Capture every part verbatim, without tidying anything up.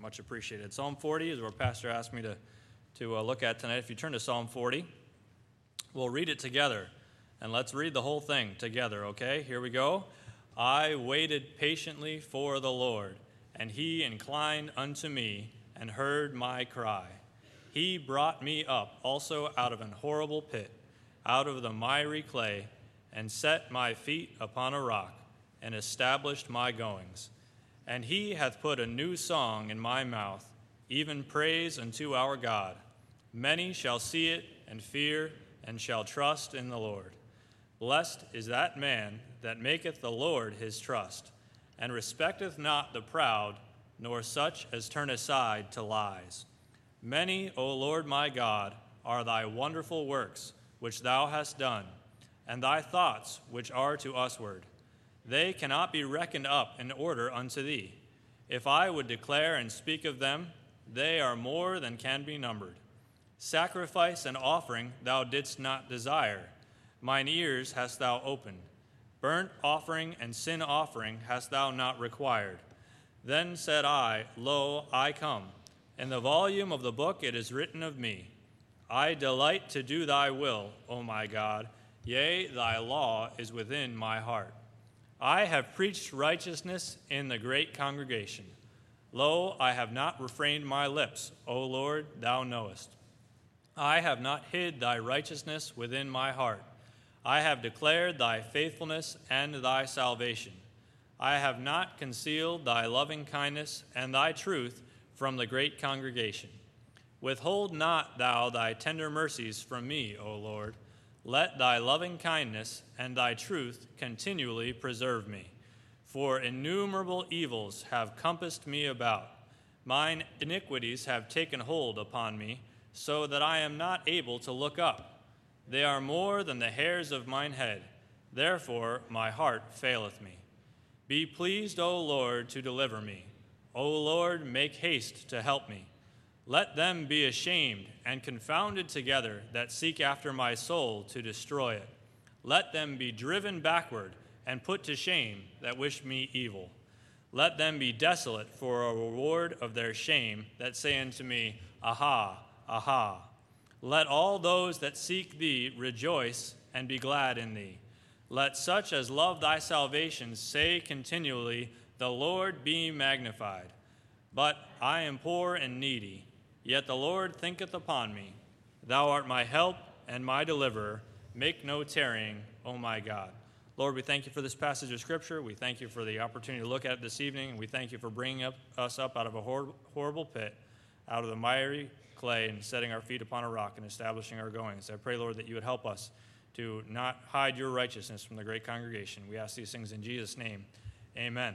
Much appreciated. Psalm forty is where Pastor asked me to, to uh, look at tonight. If you turn to Psalm forty, we'll read it together. And let's read the whole thing together, okay? Here we go. I waited patiently for the Lord, and he inclined unto me and heard my cry. He brought me up also out of an horrible pit, out of the miry clay, and set my feet upon a rock, and established my goings. And he hath put a new song in my mouth, even praise unto our God. Many shall see it and fear, and shall trust in the Lord. Blessed is that man that maketh the Lord his trust, and respecteth not the proud, nor such as turn aside to lies. Many, O Lord my God, are thy wonderful works which thou hast done, and thy thoughts which are to usward. They cannot be reckoned up in order unto thee. If I would declare and speak of them, they are more than can be numbered. Sacrifice and offering thou didst not desire. Mine ears hast thou opened. Burnt offering and sin offering hast thou not required. Then said I, Lo, I come. In the volume of the book it is written of me. I delight to do thy will, O my God. Yea, thy law is within my heart. I have preached righteousness in the great congregation. Lo, I have not refrained my lips, O Lord, thou knowest. I have not hid thy righteousness within my heart. I have declared thy faithfulness and thy salvation. I have not concealed thy loving kindness and thy truth from the great congregation. Withhold not thou thy tender mercies from me, O Lord. Let thy loving kindness and thy truth continually preserve me. For innumerable evils have compassed me about. Mine iniquities have taken hold upon me, so that I am not able to look up. They are more than the hairs of mine head. Therefore my heart faileth me. Be pleased, O Lord, to deliver me. O Lord, make haste to help me. Let them be ashamed and confounded together that seek after my soul to destroy it. Let them be driven backward and put to shame that wish me evil. Let them be desolate for a reward of their shame that say unto me, Aha, aha. Let all those that seek thee rejoice and be glad in thee. Let such as love thy salvation say continually, The Lord be magnified. But I am poor and needy, yet the Lord thinketh upon me. Thou art my help and my deliverer. Make no tarrying, O my God. Lord, we thank you for this passage of Scripture. We thank you for the opportunity to look at it this evening, and we thank you for bringing up, us up out of a hor- horrible pit, out of the miry clay, and setting our feet upon a rock and establishing our goings. I pray, Lord, that you would help us to not hide your righteousness from the great congregation. We ask these things in Jesus' name. Amen.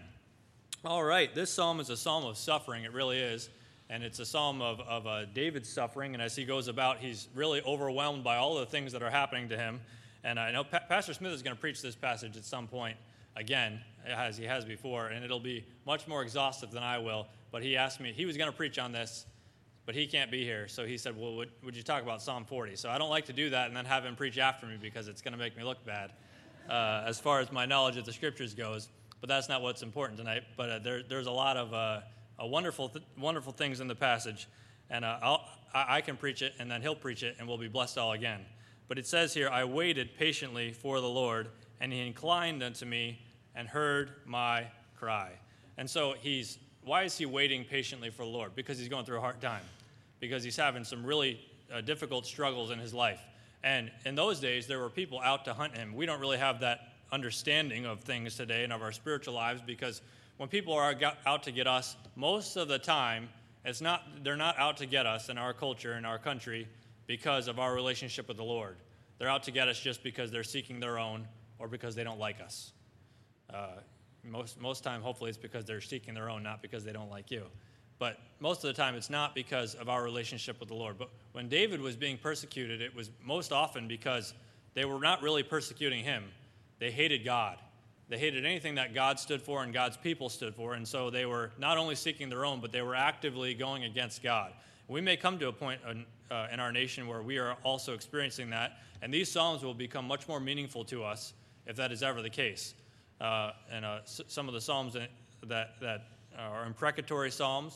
All right, this psalm is a psalm of suffering. It really is. And it's a psalm of, of uh, David's suffering. And as he goes about, he's really overwhelmed by all the things that are happening to him. And I know pa- Pastor Smith is going to preach this passage at some point again, as he has before. And it'll be much more exhaustive than I will. But he asked me, he was going to preach on this, but he can't be here. So he said, well, would, would you talk about Psalm forty? So I don't like to do that and then have him preach after me because it's going to make me look bad uh, as far as my knowledge of the Scriptures goes. But that's not what's important tonight. But uh, there, there's a lot of uh, uh, wonderful th- wonderful things in the passage. And uh, I'll, I, I can preach it, and then he'll preach it, and we'll be blessed all again. But it says here, I waited patiently for the Lord, and he inclined unto me and heard my cry. And so he's, why is he waiting patiently for the Lord? Because he's going through a hard time. Because he's having some really uh, difficult struggles in his life. And in those days, there were people out to hunt him. We don't really have that understanding of things today and of our spiritual lives, because when people are out to get us, most of the time, it's not they're not out to get us in our culture, in our country, because of our relationship with the Lord. They're out to get us just because they're seeking their own or because they don't like us. Uh, most most time, hopefully, it's because they're seeking their own, not because they don't like you. But most of the time, it's not because of our relationship with the Lord. But when David was being persecuted, it was most often because they were not really persecuting him. They hated God. They hated anything that God stood for and God's people stood for. And so they were not only seeking their own, but they were actively going against God. We may come to a point in, uh, in our nation where we are also experiencing that. And these Psalms will become much more meaningful to us if that is ever the case. Uh, and uh, s- some of the Psalms that, that are imprecatory Psalms,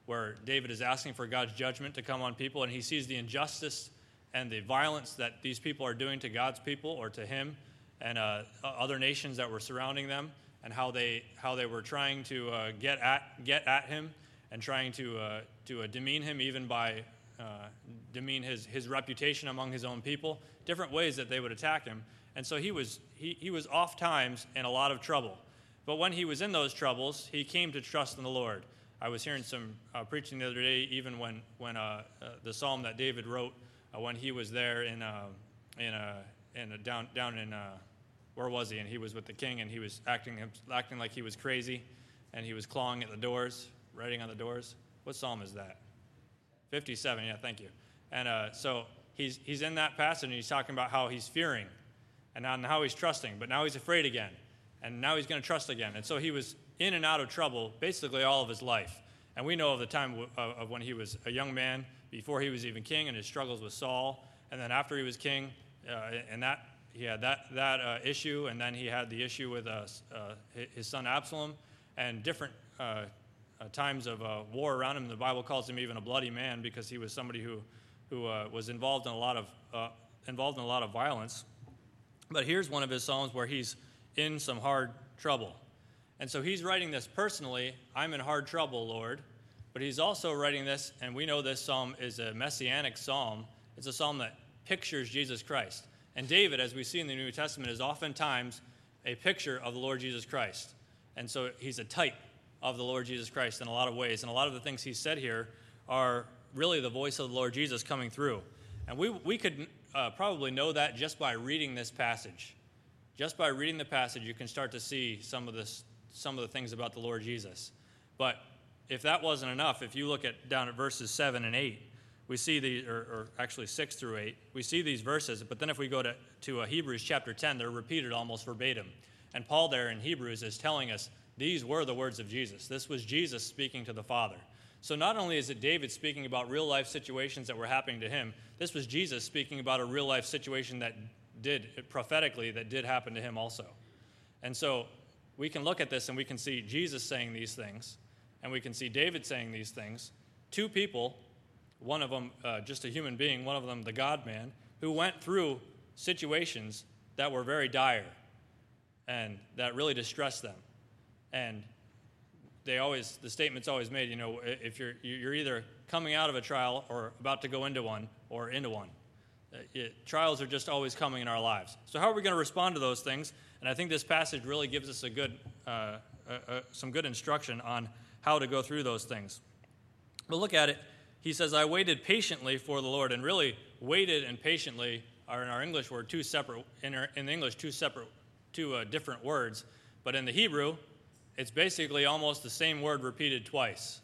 where David is asking for God's judgment to come on people, and he sees the injustice and the violence that these people are doing to God's people or to him and uh, other nations that were surrounding them, and how they how they were trying to uh, get at get at him and trying to uh, to uh, demean him, even by uh, demean his his reputation among his own people. Different ways that they would attack him, and so he was he he was oft times in a lot of trouble. But when he was in those troubles, he came to trust in the Lord. I was hearing some uh, preaching the other day, even when when uh, uh, the psalm that David wrote uh, when he was there in uh, in uh, in uh, down down in. Uh, Where was he? And he was with the king, and he was acting acting like he was crazy, and he was clawing at the doors, writing on the doors. What psalm is that? fifty-seven, yeah, thank you. And uh, so he's he's in that passage, and he's talking about how he's fearing, and now how he's trusting, but now he's afraid again, and now he's going to trust again. And so he was in and out of trouble basically all of his life. And we know of the time of, of when he was a young man, before he was even king, and his struggles with Saul, and then after he was king, uh, and that he had that that uh, issue, and then he had the issue with uh, uh, his son Absalom, and different uh, uh, times of uh, war around him. The Bible calls him even a bloody man, because he was somebody who who uh, was involved in a lot of uh, involved in a lot of violence. But here's one of his psalms where he's in some hard trouble, and so he's writing this personally. I'm in hard trouble, Lord. But he's also writing this, and we know this psalm is a messianic psalm. It's a psalm that pictures Jesus Christ. And David, as we see in the New Testament, is oftentimes a picture of the Lord Jesus Christ. And so he's a type of the Lord Jesus Christ in a lot of ways. And a lot of the things he said here are really the voice of the Lord Jesus coming through. And we we could uh, probably know that just by reading this passage. Just by reading the passage, you can start to see some of this, some of the things about the Lord Jesus. But if that wasn't enough, if you look at down at verses seven and eight, we see the, or, or actually six through eight, we see these verses. But then if we go to, to uh, Hebrews chapter ten, they're repeated almost verbatim. And Paul there in Hebrews is telling us these were the words of Jesus. This was Jesus speaking to the Father. So not only is it David speaking about real-life situations that were happening to him, this was Jesus speaking about a real-life situation that did, prophetically, that did happen to him also. And so we can look at this and we can see Jesus saying these things, and we can see David saying these things. Two people, one of them uh, just a human being, one of them the God-man, who went through situations that were very dire and that really distressed them. And they always, the statement's always made, you know, if you're you're either coming out of a trial or about to go into one or into one. It, trials are just always coming in our lives. So how are we going to respond to those things? And I think this passage really gives us a good, uh, uh, uh, some good instruction on how to go through those things. But look at it. He says, I waited patiently for the Lord. And really, waited and patiently are in our English word two separate, in, our, in English, two separate, two uh, different words. But in the Hebrew, it's basically almost the same word repeated twice.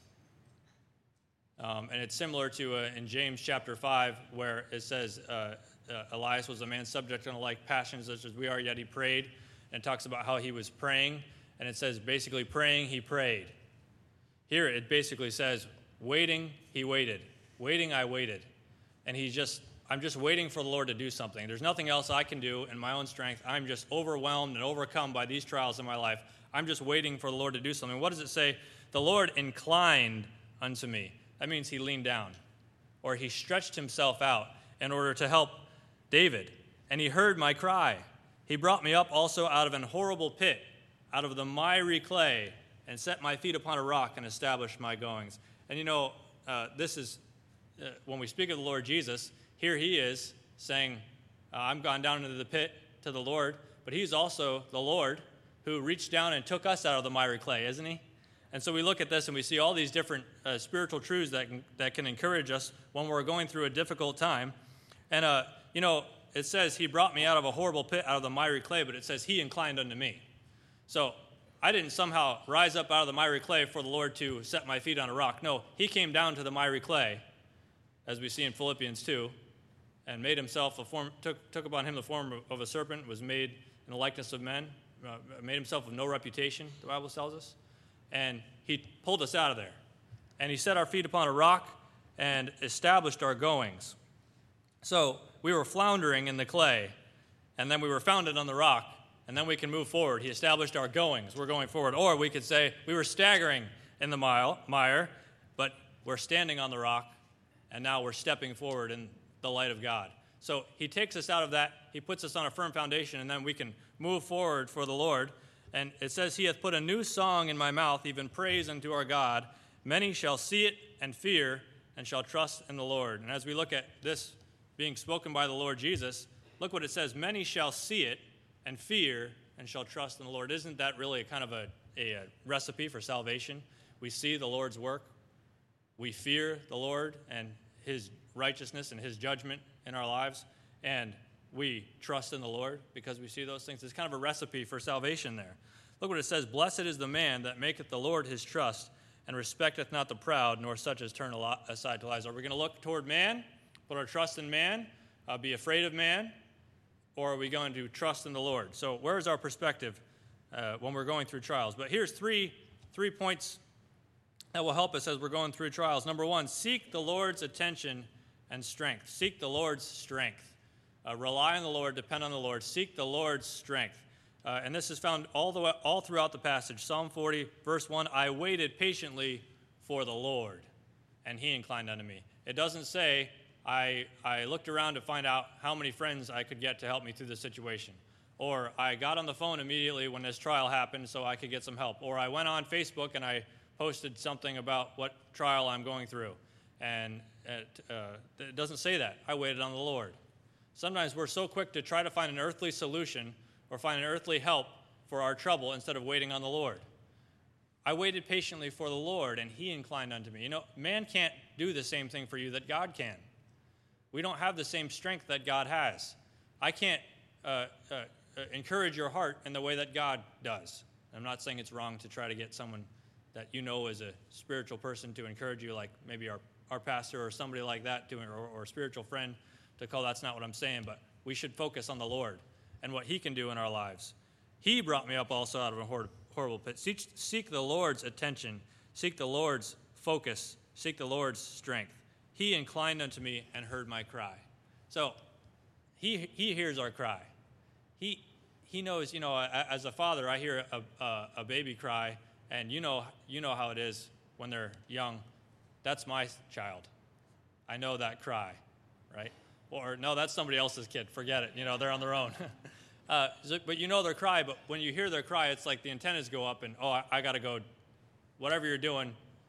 Um, and it's similar to uh, in James chapter five, where it says, uh, uh, Elias was a man subject unto like passions such as we are, yet he prayed. And it talks about how he was praying. And it says, basically, praying, he prayed. Here, it basically says, waiting, he waited. Waiting, I waited. And he's just, I'm just waiting for the Lord to do something. There's nothing else I can do in my own strength. I'm just overwhelmed and overcome by these trials in my life. I'm just waiting for the Lord to do something. What does it say? The Lord inclined unto me. That means he leaned down, or he stretched himself out in order to help David. And he heard my cry. He brought me up also out of an horrible pit, out of the miry clay, and set my feet upon a rock and established my goings. And you know, uh, this is, uh, when we speak of the Lord Jesus, here he is saying, uh, I'm gone down into the pit to the Lord, but he's also the Lord who reached down and took us out of the miry clay, isn't he? And so we look at this and we see all these different uh, spiritual truths that can, that can encourage us when we're going through a difficult time. And, uh, you know, it says he brought me out of a horrible pit, out of the miry clay, but it says he inclined unto me. So I didn't somehow rise up out of the miry clay for the Lord to set my feet on a rock. No, he came down to the miry clay, as we see in Philippians two, and made himself a form, took, took upon him the form of a serpent, was made in the likeness of men, uh, made himself of no reputation, the Bible tells us. And he pulled us out of there. And he set our feet upon a rock and established our goings. So we were floundering in the clay, and then we were founded on the rock, and then we can move forward. He established our goings. We're going forward. Or we could say we were staggering in the mile, mire, but we're standing on the rock, and now we're stepping forward in the light of God. So he takes us out of that, he puts us on a firm foundation, and then we can move forward for the Lord. And it says, he hath put a new song in my mouth, even praise unto our God. Many shall see it and fear, and shall trust in the Lord. And as we look at this being spoken by the Lord Jesus, look what it says, many shall see it and fear, and shall trust in the Lord. Isn't that really kind of a, a, a recipe for salvation? We see the Lord's work. We fear the Lord and his righteousness and his judgment in our lives. And we trust in the Lord because we see those things. It's kind of a recipe for salvation there. Look what it says. Blessed is the man that maketh the Lord his trust, and respecteth not the proud, nor such as turn aside to lies. Are we going to look toward man, put our trust in man, uh, be afraid of man, or are we going to trust in the Lord? So where's our perspective uh, when we're going through trials? But here's three, three points that will help us as we're going through trials. Number one, seek the Lord's attention and strength. Seek the Lord's strength. Uh, rely on the Lord, depend on the Lord. Seek the Lord's strength. Uh, and this is found all the way, all throughout the passage. Psalm forty, verse one, I waited patiently for the Lord, and he inclined unto me. It doesn't say, I, I looked around to find out how many friends I could get to help me through the situation. Or I got on the phone immediately when this trial happened so I could get some help. Or I went on Facebook and I posted something about what trial I'm going through. And it, uh, it doesn't say that. I waited on the Lord. Sometimes we're so quick to try to find an earthly solution or find an earthly help for our trouble instead of waiting on the Lord. I waited patiently for the Lord, and he inclined unto me. You know, man can't do the same thing for you that God can. We don't have the same strength that God has. I can't uh, uh, uh, encourage your heart in the way that God does. I'm not saying it's wrong to try to get someone that you know is a spiritual person to encourage you, like maybe our, our pastor or somebody like that, to, or, or a spiritual friend to call. That's not what I'm saying, but we should focus on the Lord and what he can do in our lives. He brought me up also out of a horrible pit. Seek, seek the Lord's attention. Seek the Lord's focus. Seek the Lord's strength. He inclined unto me and heard my cry. So he he hears our cry. He he knows, you know, as a father, I hear a, a, a baby cry, and you know you know how it is when they're young. That's my child. I know that cry, right? Or, no, that's somebody else's kid. Forget it. You know, they're on their own. uh, but you know their cry, but when you hear their cry, it's like the antennas go up and, oh, I, I got to go, whatever you're doing,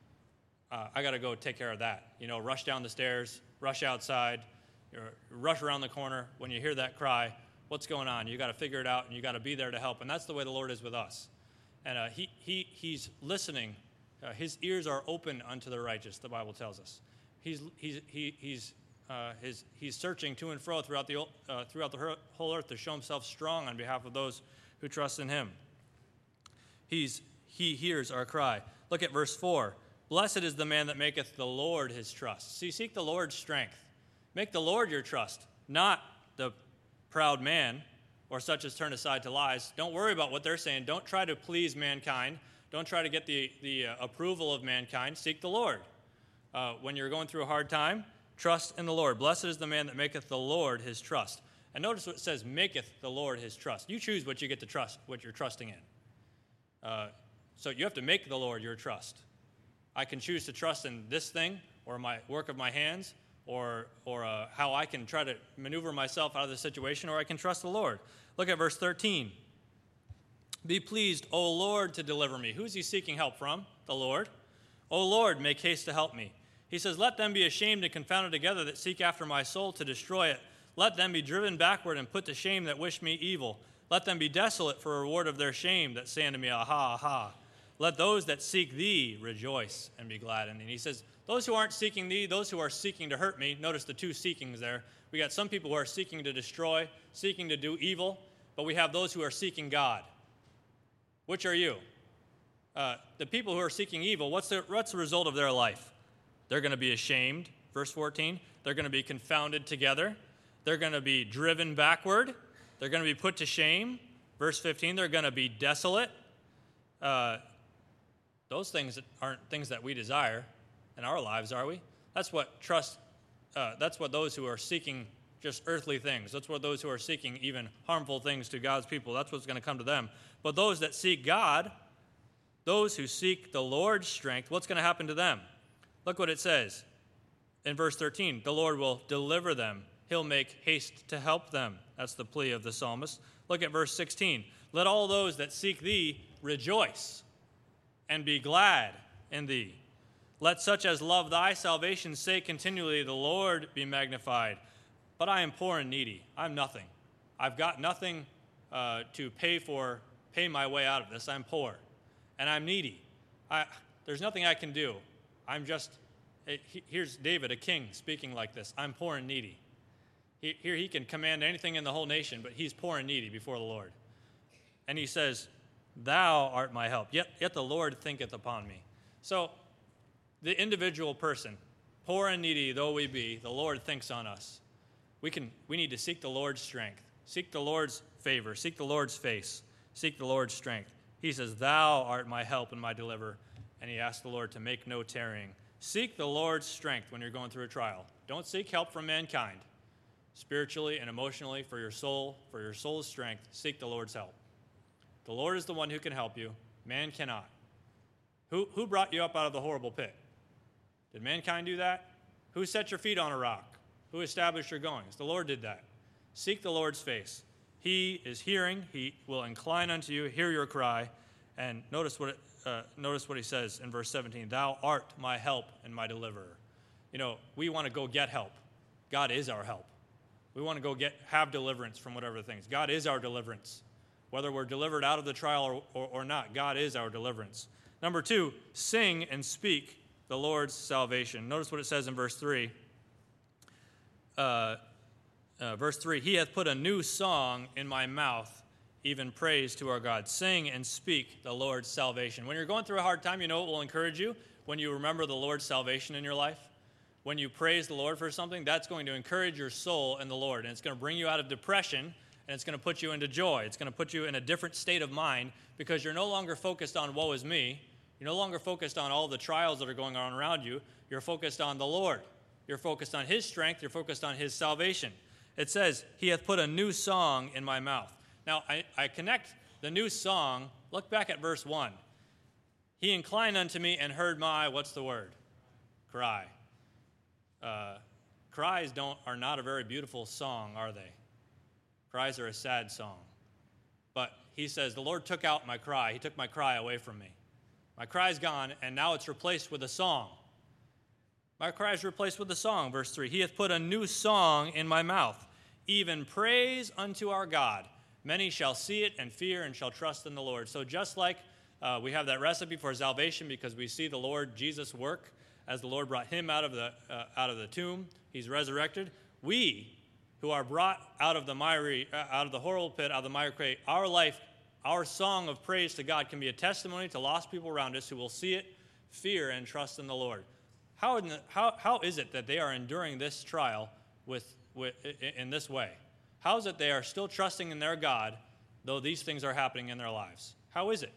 uh, I got to go take care of that. You know, rush down the stairs, rush outside, or rush around the corner. When you hear that cry, what's going on? You got to figure it out, and you got to be there to help. And that's the way the Lord is with us. And uh, he, he, he's listening. Uh, his ears are open unto the righteous, the Bible tells us. He's, he's, he, he's, Uh, his, he's searching to and fro throughout the, uh, throughout the whole earth to show himself strong on behalf of those who trust in him. He's, he hears our cry. Look at verse four. Blessed is the man that maketh the Lord his trust. See, seek the Lord's strength. Make the Lord your trust, not the proud man or such as turn aside to lies. Don't worry about what they're saying. Don't try to please mankind. Don't try to get the, the uh, approval of mankind. Seek the Lord. Uh, when you're going through a hard time, trust in the Lord. Blessed is the man that maketh the Lord his trust. And notice what it says, maketh the Lord his trust. You choose what you get to trust, what you're trusting in. Uh, so you have to make the Lord your trust. I can choose to trust in this thing, or my work of my hands, or, or uh, how I can try to maneuver myself out of the situation, or I can trust the Lord. Look at verse thirteen. Be pleased, O Lord, to deliver me. Who's he seeking help from? The Lord. O Lord, make haste to help me. He says, let them be ashamed and confounded together that seek after my soul to destroy it. Let them be driven backward and put to shame that wish me evil. Let them be desolate for a reward of their shame that say unto me, aha, aha. Let those that seek thee rejoice and be glad in thee. And he says, those who aren't seeking thee, those who are seeking to hurt me, notice the two seekings there. We got some people who are seeking to destroy, seeking to do evil, but we have those who are seeking God. Which are you? Uh, the people who are seeking evil, what's the, what's the result of their life? They're going to be ashamed, verse fourteen. They're going to be confounded together. They're going to be driven backward. They're going to be put to shame, verse fifteen. They're going to be desolate. Uh, those things aren't things that we desire in our lives, are we? That's what trust, uh, that's what those who are seeking just earthly things. That's what those who are seeking even harmful things to God's people, that's what's going to come to them. But those that seek God, those who seek the Lord's strength, what's going to happen to them? Look what it says in verse thirteen. The Lord will deliver them. He'll make haste to help them. That's the plea of the psalmist. Look at verse sixteen. Let all those that seek thee rejoice and be glad in thee. Let such as love thy salvation say continually, the Lord be magnified. But I am poor and needy. I'm nothing. I've got nothing uh, to pay for, pay my way out of this. I'm poor and I'm needy. I, there's nothing I can do. I'm just, here's David, a king, speaking like this. I'm poor and needy. He, here he can command anything in the whole nation, but he's poor and needy before the Lord. And he says, thou art my help, yet, yet the Lord thinketh upon me. So the individual person, poor and needy though we be, the Lord thinks on us. We can. We need to seek the Lord's strength, seek the Lord's favor, seek the Lord's face, seek the Lord's strength. He says, thou art my help and my deliverer. And he asks the Lord to make no tarrying. Seek the Lord's strength when you're going through a trial. Don't seek help from mankind. Spiritually and emotionally, for your soul, for your soul's strength, seek the Lord's help. The Lord is the one who can help you. Man cannot. Who, who brought you up out of the horrible pit? Did mankind do that? Who set your feet on a rock? Who established your goings? The Lord did that. Seek the Lord's face. He is hearing. He will incline unto you, hear your cry. And notice what it, uh, notice what he says in verse seventeen. Thou art my help and my deliverer. You know, we want to go get help. God is our help. We want to go get have deliverance from whatever things. God is our deliverance. Whether we're delivered out of the trial or, or, or not, God is our deliverance. Number two, sing and speak the Lord's salvation. Notice what it says in verse three. Uh, uh, verse three, he hath put a new song in my mouth, even praise to our God. Sing and speak the Lord's salvation. When you're going through a hard time, you know what will encourage you? When you remember the Lord's salvation in your life. When you praise the Lord for something, that's going to encourage your soul in the Lord. And it's going to bring you out of depression, and it's going to put you into joy. It's going to put you in a different state of mind because you're no longer focused on woe is me. You're no longer focused on all the trials that are going on around you. You're focused on the Lord. You're focused on his strength. You're focused on his salvation. It says, he hath put a new song in my mouth. Now, I, I connect the new song. Look back at verse one. He inclined unto me and heard my, what's the word? Cry. Uh, cries don't are not a very beautiful song, are they? Cries are a sad song. But he says, the Lord took out my cry. He took my cry away from me. My cry's gone, and now it's replaced with a song. My cry is replaced with a song, verse three. He hath put a new song in my mouth, even praise unto our God. Many shall see it and fear and shall trust in the Lord. So just like uh, we have that recipe for salvation because we see the Lord Jesus work as the Lord brought him out of the uh, out of the tomb, he's resurrected. We, who are brought out of the miry, uh, out of the horrible pit, out of the miry clay, our life, our song of praise to God can be a testimony to lost people around us who will see it, fear, and trust in the Lord. How, in the, how, how is it that they are enduring this trial with, with, in this way? How is it they are still trusting in their God, though these things are happening in their lives? How is it?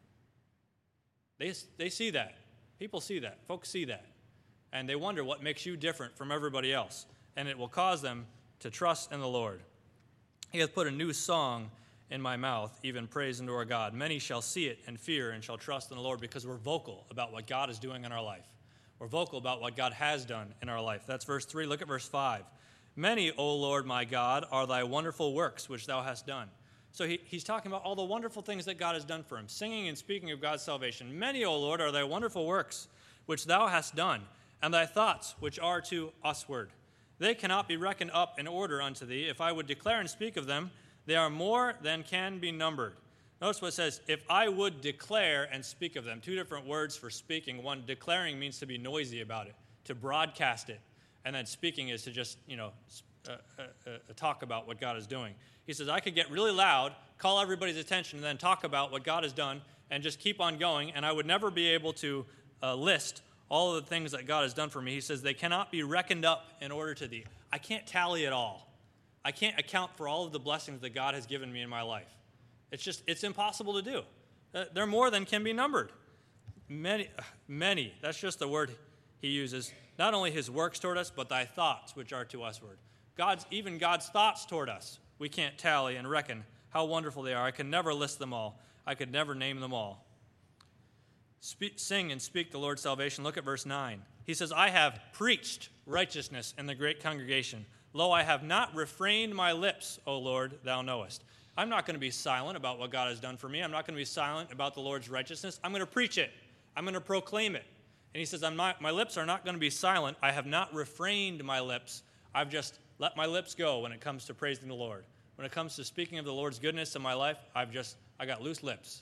They, they see that. People see that. Folks see that. And they wonder what makes you different from everybody else. And it will cause them to trust in the Lord. He hath put a new song in my mouth, even praise unto our God. Many shall see it and fear and shall trust in the Lord because we're vocal about what God is doing in our life. We're vocal about what God has done in our life. That's verse three. Look at verse five. Many, O Lord my God, are thy wonderful works which thou hast done. So he, he's talking about all the wonderful things that God has done for him, singing and speaking of God's salvation. Many, O Lord, are thy wonderful works which thou hast done, and thy thoughts which are to usward. They cannot be reckoned up in order unto thee. If I would declare and speak of them, they are more than can be numbered. Notice what it says, if I would declare and speak of them. Two different words for speaking. One, declaring means to be noisy about it, to broadcast it. And then speaking is to just, you know, uh, uh, uh, talk about what God is doing. He says, I could get really loud, call everybody's attention, and then talk about what God has done and just keep on going, and I would never be able to uh, list all of the things that God has done for me. He says, they cannot be reckoned up in order to thee. I can't tally it all. I can't account for all of the blessings that God has given me in my life. It's just, it's impossible to do. Uh, they're more than can be numbered. Many, many, that's just the word he uses. Not only his works toward us, but thy thoughts, which are to usward. God's, even God's thoughts toward us, we can't tally and reckon how wonderful they are. I could never list them all. I could never name them all. Speak, sing and speak the Lord's salvation. Look at verse nine. He says, I have preached righteousness in the great congregation. Lo, I have not refrained my lips, O Lord, thou knowest. I'm not going to be silent about what God has done for me. I'm not going to be silent about the Lord's righteousness. I'm going to preach it. I'm going to proclaim it. And he says, I'm not, my lips are not going to be silent. I have not refrained my lips. I've just let my lips go when it comes to praising the Lord. When it comes to speaking of the Lord's goodness in my life, I've just, I got loose lips.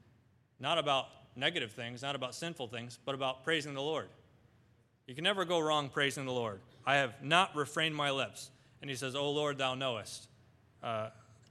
Not about negative things, not about sinful things, but about praising the Lord. You can never go wrong praising the Lord. I have not refrained my lips. And he says, O Lord, thou knowest. Uh,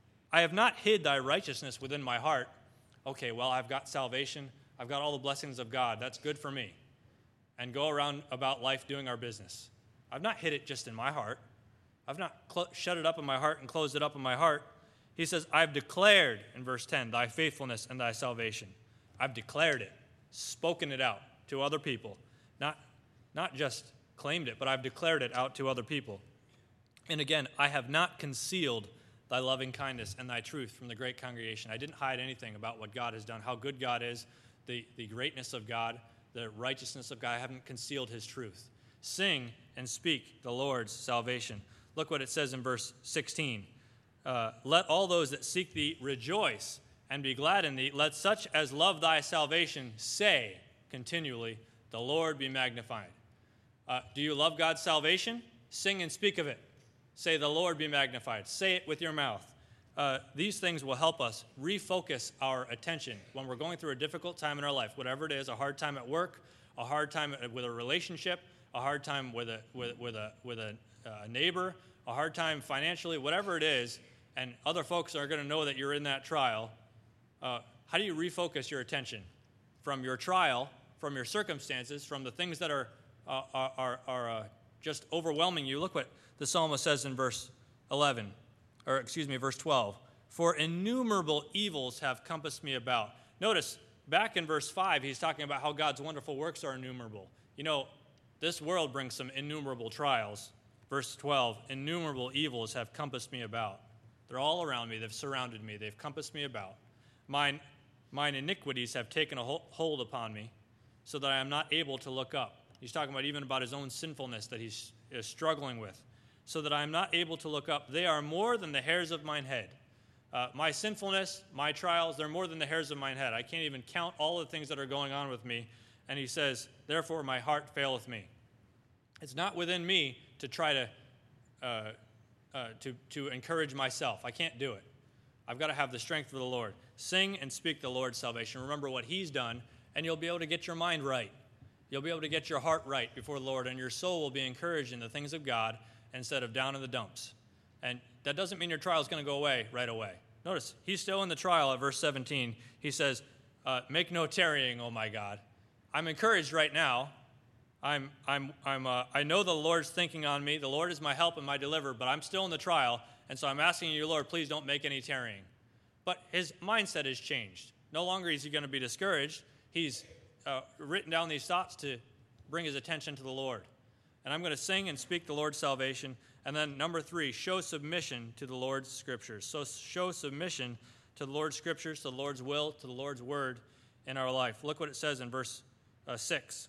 I have not hid thy righteousness within my heart. Okay, well, I've got salvation. I've got all the blessings of God. That's good for me. And go around about life doing our business. I've not hid it just in my heart. I've not cl- shut it up in my heart and closed it up in my heart. He says, I've declared, in verse ten, thy faithfulness and thy salvation. I've declared it, spoken it out to other people. Not, not just claimed it, but I've declared it out to other people. And again, I have not concealed thy loving kindness and thy truth from the great congregation. I didn't hide anything about what God has done, how good God is, the, the greatness of God, the righteousness of God. I haven't concealed his truth. Sing and speak the Lord's salvation. Look what it says in verse sixteen. Uh, Let all those that seek thee rejoice and be glad in thee. Let such as love thy salvation say continually, the Lord be magnified. Uh, do you love God's salvation? Sing and speak of it. Say, the Lord be magnified. Say it with your mouth. Uh, these things will help us refocus our attention when we're going through a difficult time in our life, whatever it is, a hard time at work, a hard time with a relationship, a hard time with a with, with a with a uh, neighbor, a hard time financially, whatever it is, and other folks are going to know that you're in that trial. Uh, how do you refocus your attention from your trial, from your circumstances, from the things that are uh, are are, are uh, just overwhelming you? Look what the psalmist says in verse eleven, or excuse me, verse twelve. For innumerable evils have compassed me about. Notice back in verse five, he's talking about how God's wonderful works are innumerable. You know, this world brings some innumerable trials. Verse twelve, innumerable evils have compassed me about. They're all around me. They've surrounded me. They've compassed me about. Mine, mine iniquities have taken a hold upon me so that I am not able to look up. He's talking about even about his own sinfulness that he's is struggling with. So that I am not able to look up. They are more than the hairs of mine head. Uh, my sinfulness, my trials, they're more than the hairs of mine head. I can't even count all the things that are going on with me. And he says, therefore my heart faileth me. It's not within me to try to, uh, uh, to, to encourage myself. I can't do it. I've got to have the strength of the Lord. Sing and speak the Lord's salvation. Remember what he's done, and you'll be able to get your mind right. You'll be able to get your heart right before the Lord, and your soul will be encouraged in the things of God instead of down in the dumps. And that doesn't mean your trial is going to go away right away. Notice, he's still in the trial at verse seventeen. He says, uh, make no tarrying, oh my God. I'm encouraged right now. I'm, I'm, I'm, uh, I know the Lord's thinking on me. The Lord is my help and my deliverer, but I'm still in the trial, and so I'm asking you, Lord, please don't make any tarrying. But his mindset has changed. No longer is he going to be discouraged. He's uh, written down these thoughts to bring his attention to the Lord. And I'm going to sing and speak the Lord's salvation. And then number three, show submission to the Lord's scriptures. So show submission to the Lord's scriptures, to the Lord's will, to the Lord's word in our life. Look what it says in verse uh, six.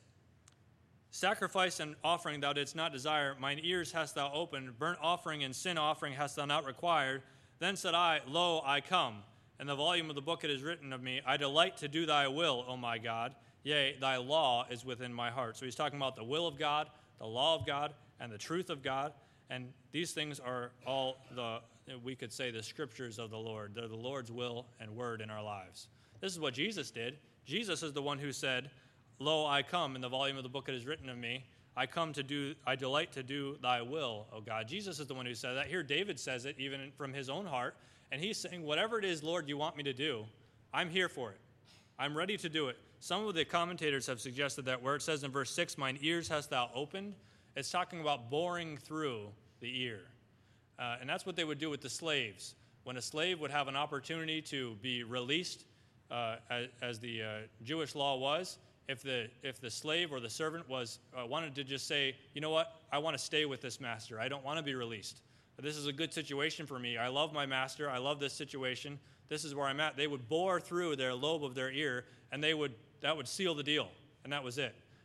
Sacrifice and offering thou didst not desire, mine ears hast thou opened, burnt offering and sin offering hast thou not required. Then said I, lo, I come. In the volume of the book it is written of me, I delight to do thy will, O my God. Yea, thy law is within my heart. So he's talking about the will of God, the law of God, and the truth of God. And these things are all the, we could say, the scriptures of the Lord. They're the Lord's will and word in our lives. This is what Jesus did. Jesus is the one who said, lo, I come, in the volume of the book it is written of me, I come to do, I delight to do thy will, O God. Jesus is the one who said that. Here David says it even from his own heart. And he's saying, whatever it is, Lord, you want me to do, I'm here for it. I'm ready to do it. Some of the commentators have suggested that where it says in verse six, mine ears hast thou opened, it's talking about boring through the ear. Uh, and that's what they would do with the slaves. When a slave would have an opportunity to be released, uh, as, as the uh, Jewish law was, if the if the slave or the servant was uh, wanted to just say, you know what, I want to stay with this master. I don't want to be released. But this is a good situation for me. I love my master. I love this situation. This is where I'm at. They would bore through their lobe of their ear, and they would that would seal the deal, and that was it.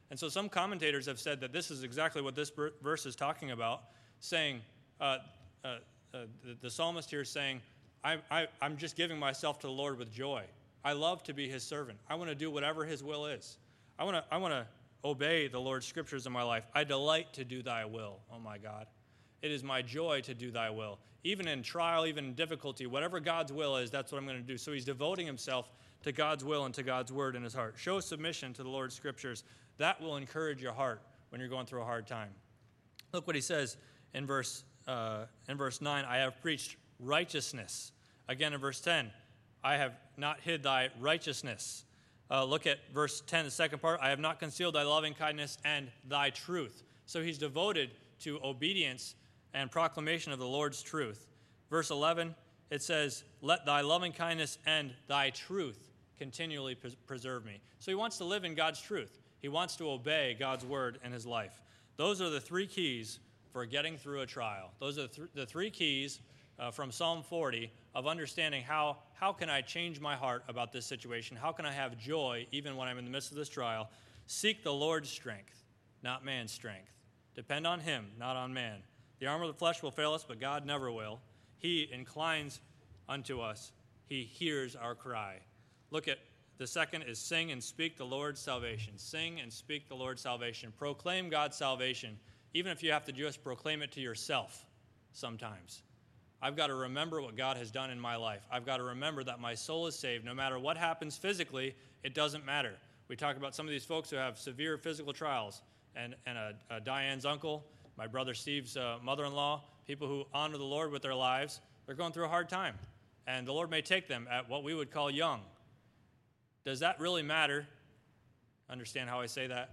And so some commentators have said that this is exactly what this verse is talking about, saying, uh, uh, uh, the, the psalmist here is saying, I, I, I'm just giving myself to the Lord with joy. I love to be his servant. I want to do whatever his will is. I want to I want to obey the Lord's scriptures in my life. I delight to do thy will, oh my God. It is my joy to do thy will. Even in trial, even in difficulty, whatever God's will is, that's what I'm going to do. So he's devoting himself to God's will and to God's word in his heart. Show submission to the Lord's scriptures. That will encourage your heart when you're going through a hard time. Look what he says in verse uh, in verse nine. I have preached righteousness. Again in verse ten, I have not hid thy righteousness. Uh, look at verse ten, the second part. I have not concealed thy loving kindness and thy truth. So he's devoted to obedience and proclamation of the Lord's truth. Verse eleven, it says, let thy loving kindness and thy truth continually pres- preserve me. So he wants to live in God's truth. He wants to obey God's word in his life. Those are the three keys for getting through a trial. Those are the, th- the three keys uh, from Psalm forty of understanding how, how can I change my heart about this situation? How can I have joy even when I'm in the midst of this trial? Seek the Lord's strength, not man's strength. Depend on him, not on man. The arm of the flesh will fail us, but God never will. He inclines unto us. He hears our cry. Look at the second is sing and speak the Lord's salvation. Sing and speak the Lord's salvation. Proclaim God's salvation, even if you have to just proclaim it to yourself sometimes. I've got to remember what God has done in my life. I've got to remember that my soul is saved. No matter what happens physically, it doesn't matter. We talk about some of these folks who have severe physical trials, and, and a, a Diane's uncle, my brother Steve's uh, mother-in-law, people who honor the Lord with their lives, they're going through a hard time. And the Lord may take them at what we would call young. Does that really matter? Understand how I say that?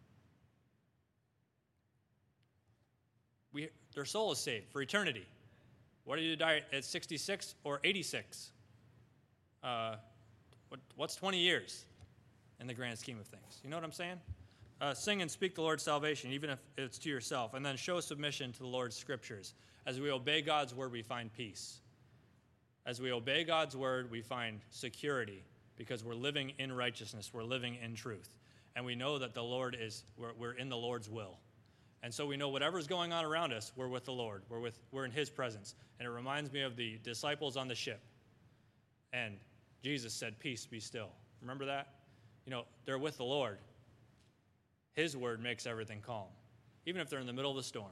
We, their soul is saved for eternity. What do you die at sixty-six or eighty-six? Uh, what, what's twenty years in the grand scheme of things? You know what I'm saying? Uh, sing and speak the Lord's salvation, even if it's to yourself. And then show submission to the Lord's scriptures. As we obey God's word, we find peace. As we obey God's word, we find security because we're living in righteousness. We're living in truth. And we know that the Lord is, we're, we're in the Lord's will. And so we know whatever's going on around us, we're with the Lord. We're with, we're in his presence. And it reminds me of the disciples on the ship. And Jesus said, peace, be still. Remember that? You know, they're with the Lord. His word makes everything calm, even if they're in the middle of the storm.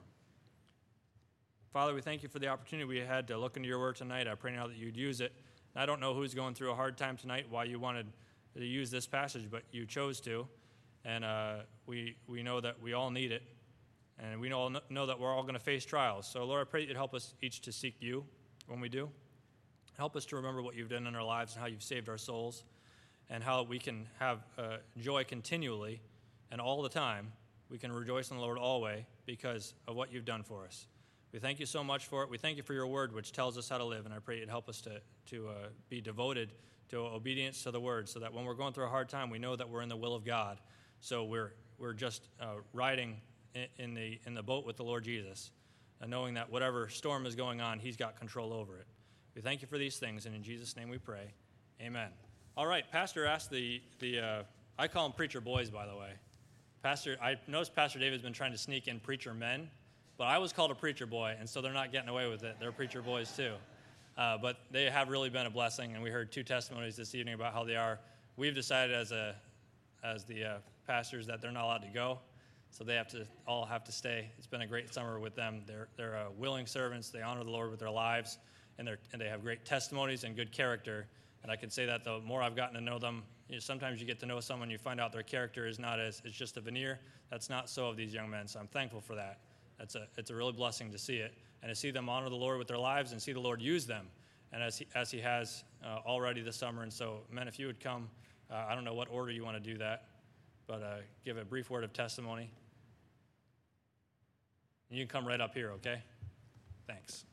Father, we thank you for the opportunity we had to look into your word tonight. I pray now that you'd use it. And I don't know who's going through a hard time tonight, why you wanted to use this passage, but you chose to. And uh, we, we know that we all need it. And we all know that we're all going to face trials. So, Lord, I pray that you'd help us each to seek you when we do. Help us to remember what you've done in our lives and how you've saved our souls and how we can have uh, joy continually and all the time. We can rejoice in the Lord always because of what you've done for us. We thank you so much for it. We thank you for your word, which tells us how to live. And I pray you'd help us to, to uh, be devoted to obedience to the word so that when we're going through a hard time, we know that we're in the will of God. So we're, we're just uh, riding in the in the boat with the Lord Jesus, and knowing that whatever storm is going on, he's got control over it. We thank you for these things, and in Jesus' name we pray. Amen. All right, Pastor asked the, the uh, I call them preacher boys, by the way. Pastor, I noticed Pastor David's been trying to sneak in preacher men, but I was called a preacher boy, and so they're not getting away with it. They're preacher boys too. Uh, but they have really been a blessing, and we heard two testimonies this evening about how they are. We've decided as a as the uh, pastors that they're not allowed to go. So they have to all have to stay. It's been a great summer with them. They're they're uh, willing servants. They honor the Lord with their lives, and they and they have great testimonies and good character. And I can say that the more I've gotten to know them, you know, sometimes you get to know someone, you find out their character is not as it's just a veneer. That's not so of these young men. So I'm thankful for that. That's a it's a really blessing to see it and to see them honor the Lord with their lives and see the Lord use them, and as he as he has uh, already this summer. And so, men, if you would come, uh, I don't know what order you want to do that, but uh, give a brief word of testimony. You can come right up here, okay? Thanks.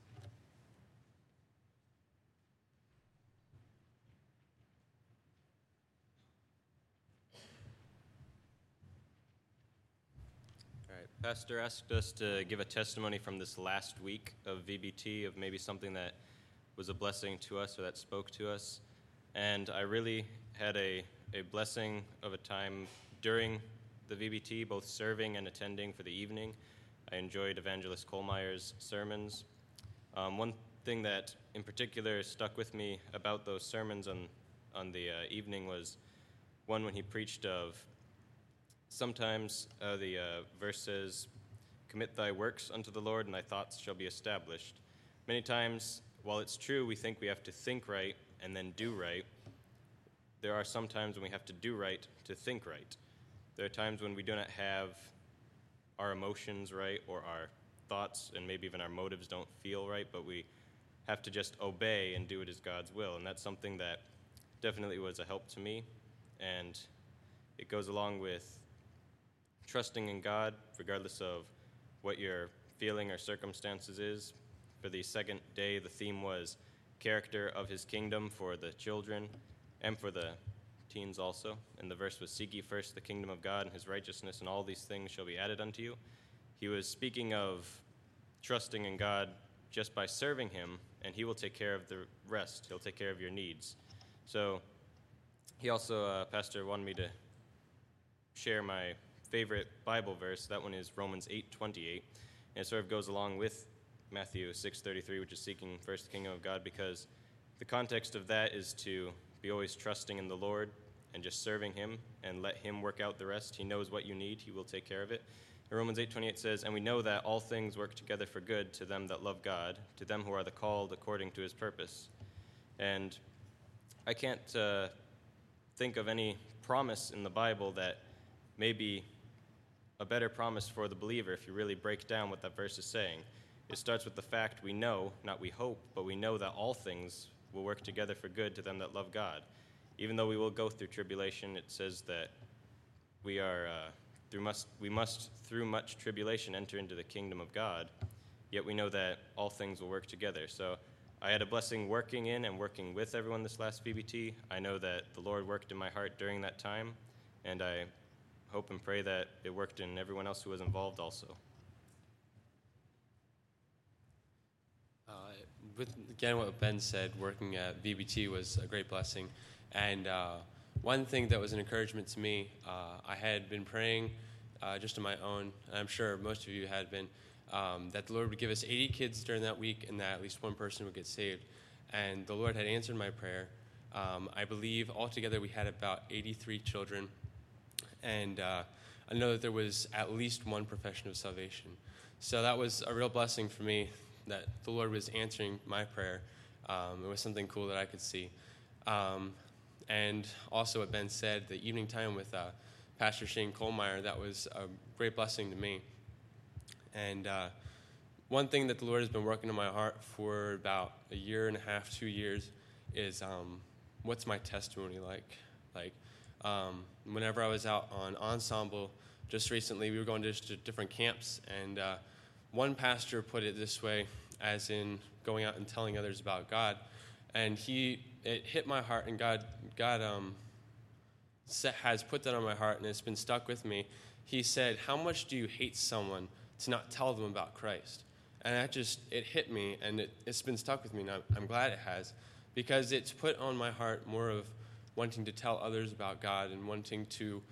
All right, Pastor asked us to give a testimony from this last week of V B T of maybe something that was a blessing to us or that spoke to us. And I really had a, a blessing of a time during the V B T, both serving and attending for the evening. I enjoyed Evangelist Kohlmeyer's sermons. Um, one thing that in particular stuck with me about those sermons on, on the uh, evening was one when he preached of sometimes uh, the uh, verse says, "Commit thy works unto the Lord, and thy thoughts shall be established." Many times, while it's true we think we have to think right and then do right, there are some times when we have to do right to think right. There are times when we do not have our emotions right, or our thoughts and maybe even our motives don't feel right, but we have to just obey and do it as God's will. And that's something that definitely was a help to me. And it goes along with trusting in God regardless of what your feeling or circumstances is. For the second day, the theme was character of his kingdom for the children and for the teens also. And the verse was, "Seek ye first the kingdom of God and his righteousness, and all these things shall be added unto you." He was speaking of trusting in God just by serving him, and he will take care of the rest. He'll take care of your needs. So he also, uh, Pastor, wanted me to share my favorite Bible verse. That one is Romans eight twenty-eight, and it sort of goes along with Matthew six thirty-three, which is seeking first the kingdom of God, because the context of that is to be always trusting in the Lord and just serving him and let him work out the rest. He knows what you need. He will take care of it. And Romans eight twenty-eight says, "And we know that all things work together for good to them that love God, to them who are the called according to his purpose." And I can't uh, think of any promise in the Bible that may be a better promise for the believer if you really break down what that verse is saying. It starts with the fact we know, not we hope, but we know that all things will work together for good to them that love God. Even though we will go through tribulation, it says that we are uh, through must we must through much tribulation enter into the kingdom of God. Yet we know that all things will work together. So I had a blessing working in and working with everyone this last V B T. I know that the Lord worked in my heart during that time, and I hope and pray that it worked in everyone else who was involved also. Uh, with again what Ben said, working at V B T was a great blessing, and uh, one thing that was an encouragement to me, uh, I had been praying uh, just on my own, and I'm sure most of you had been, um, that the Lord would give us eighty kids during that week, and that at least one person would get saved. And the Lord had answered my prayer. Um, I believe altogether we had about eighty-three children, and uh, I know that there was at least one profession of salvation. So that was a real blessing for me, that the Lord was answering my prayer. Um, it was something cool that I could see. Um, and also what Ben said, the evening time with uh, Pastor Shane Kohlmeyer, that was a great blessing to me. And uh, one thing that the Lord has been working in my heart for about a year and a half, two years, is um, what's my testimony like? Like, um, whenever I was out on ensemble, just recently, we were going to just different camps, and uh, one pastor put it this way, as in going out and telling others about God, and he it hit my heart, and God God um set, has put that on my heart, and it's been stuck with me. He said, "How much do you hate someone to not tell them about Christ?" And that just it hit me, and it, it's been stuck with me, and I'm, I'm glad it has, because it's put on my heart more of wanting to tell others about God and wanting to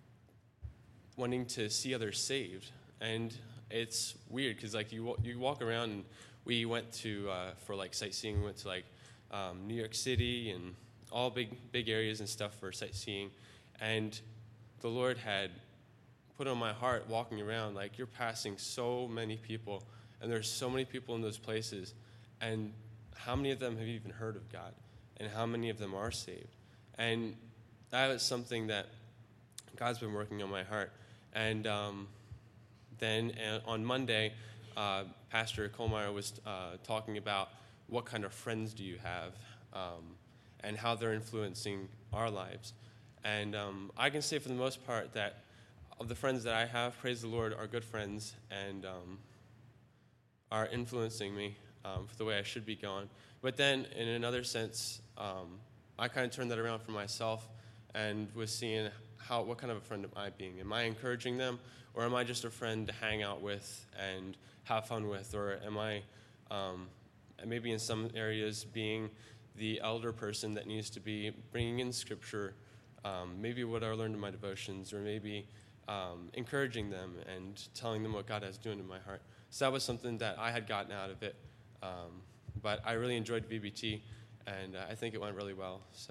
wanting to see others saved. And it's weird because like you you walk around, and we went to uh, for like sightseeing. We went to like um, New York City and all big big areas and stuff for sightseeing, and the Lord had put on my heart walking around, like, you're passing so many people, and there's so many people in those places, and how many of them have even heard of God, and how many of them are saved? And that was something that God's been working on my heart. And um, then uh, on Monday, uh, Pastor Kohlmeyer was uh, talking about what kind of friends do you have, um, and how they're influencing our lives. And um, I can say for the most part that of the friends that I have, praise the Lord, are good friends and um, are influencing me um, for the way I should be going. But then, in another sense, um, I kind of turned that around for myself and was seeing how what kind of a friend am I being? Am I encouraging them, or am I just a friend to hang out with and have fun with? Or am I um, maybe in some areas being the elder person that needs to be bringing in Scripture, um, maybe what I learned in my devotions, or maybe um, encouraging them and telling them what God has doing in my heart. So that was something that I had gotten out of it. Um, but I really enjoyed V B T, and uh, I think it went really well. So.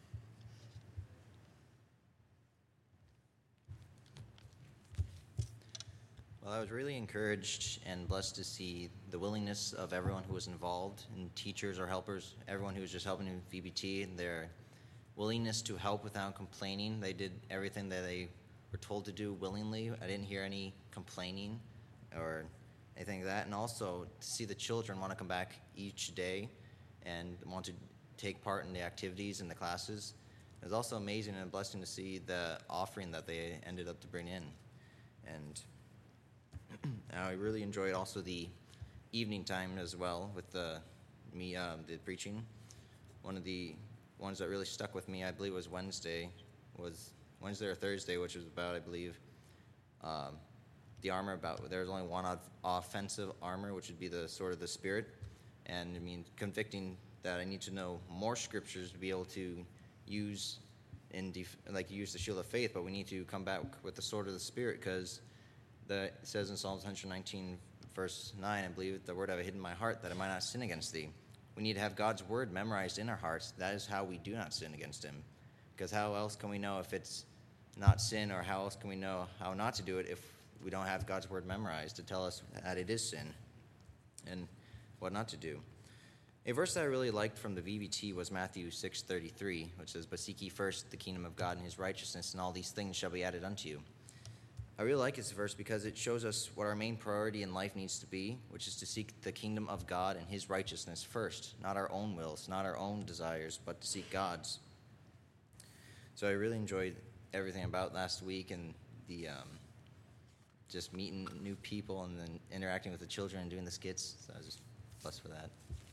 Well, I was really encouraged and blessed to see the willingness of everyone who was involved, and teachers or helpers, everyone who was just helping in V B T, and their willingness to help without complaining. They did everything that they were told to do willingly. I didn't hear any complaining or anything like that. And also to see the children want to come back each day and want to take part in the activities and the classes. It was also amazing and a blessing to see the offering that they ended up to bring in. And I really enjoyed also the evening time as well with the me uh, the preaching. One of the ones that really stuck with me, I believe, was Wednesday, was Wednesday or Thursday, which was about, I believe, um, the armor. About there was only one off- offensive armor, which would be the sword of the Spirit, and I mean convicting that I need to know more scriptures to be able to use in def- like use the shield of faith, but we need to come back with the sword of the Spirit because. The, it says in Psalms one nineteen, verse nine, I believe, the word have I hidden in my heart that I might not sin against thee. We need to have God's word memorized in our hearts. That is how we do not sin against him. Because how else can we know if it's not sin, or how else can we know how not to do it if we don't have God's word memorized to tell us that it is sin and what not to do? A verse that I really liked from the V B T was Matthew six thirty-three, which says, "But seek ye first the kingdom of God and his righteousness, and all these things shall be added unto you." I really like this verse because it shows us what our main priority in life needs to be, which is to seek the kingdom of God and his righteousness first, not our own wills, not our own desires, but to seek God's. So I really enjoyed everything about last week and the um, just meeting new people and then interacting with the children and doing the skits. So I was just blessed for that.